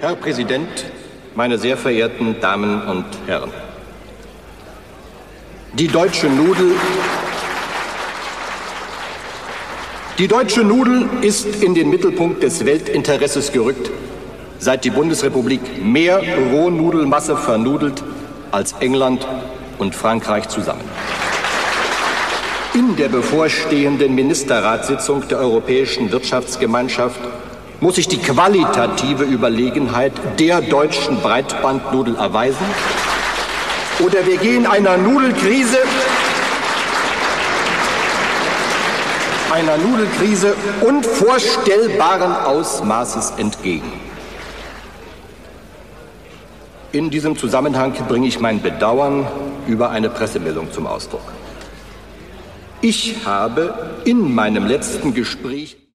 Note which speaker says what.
Speaker 1: Herr Präsident, meine sehr verehrten Damen und Herren! Die deutsche Nudel ist in den Mittelpunkt des Weltinteresses gerückt, seit die Bundesrepublik mehr Rohnudelmasse vernudelt als England und Frankreich zusammen. In der bevorstehenden Ministerratssitzung der Europäischen Wirtschaftsgemeinschaft muss sich die qualitative Überlegenheit der deutschen Breitbandnudel erweisen, oder wir gehen einer Nudelkrise unvorstellbaren Ausmaßes entgegen. In diesem Zusammenhang bringe ich mein Bedauern über eine Pressemeldung zum Ausdruck. Ich habe in meinem letzten Gespräch